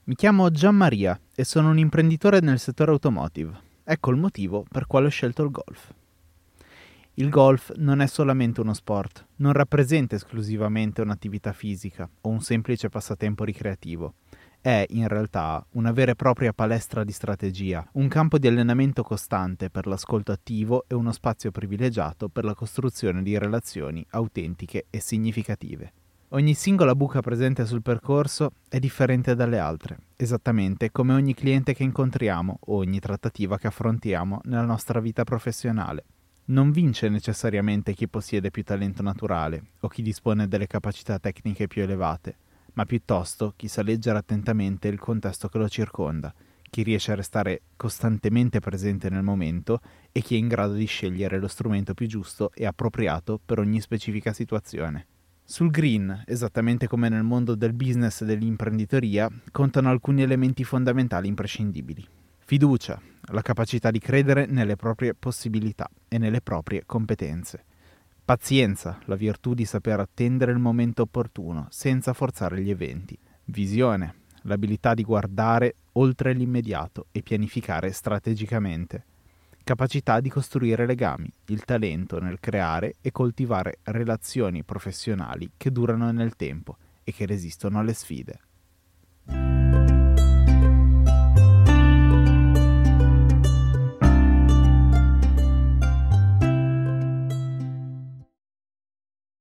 Mi chiamo Gianmaria e sono un imprenditore nel settore automotive. Ecco il motivo per quale ho scelto il golf. Il golf non è solamente uno sport, non rappresenta esclusivamente un'attività fisica o un semplice passatempo ricreativo. È, in realtà, una vera e propria palestra di strategia, un campo di allenamento costante per l'ascolto attivo e uno spazio privilegiato per la costruzione di relazioni autentiche e significative. Ogni singola buca presente sul percorso è differente dalle altre, esattamente come ogni cliente che incontriamo o ogni trattativa che affrontiamo nella nostra vita professionale. Non vince necessariamente chi possiede più talento naturale o chi dispone delle capacità tecniche più elevate, ma piuttosto chi sa leggere attentamente il contesto che lo circonda, chi riesce a restare costantemente presente nel momento e chi è in grado di scegliere lo strumento più giusto e appropriato per ogni specifica situazione. Sul green, esattamente come nel mondo del business e dell'imprenditoria, contano alcuni elementi fondamentali imprescindibili. Fiducia, la capacità di credere nelle proprie possibilità e nelle proprie competenze. Pazienza, la virtù di saper attendere il momento opportuno senza forzare gli eventi. Visione, l'abilità di guardare oltre l'immediato e pianificare strategicamente. Capacità di costruire legami, il talento nel creare e coltivare relazioni professionali che durano nel tempo e che resistono alle sfide.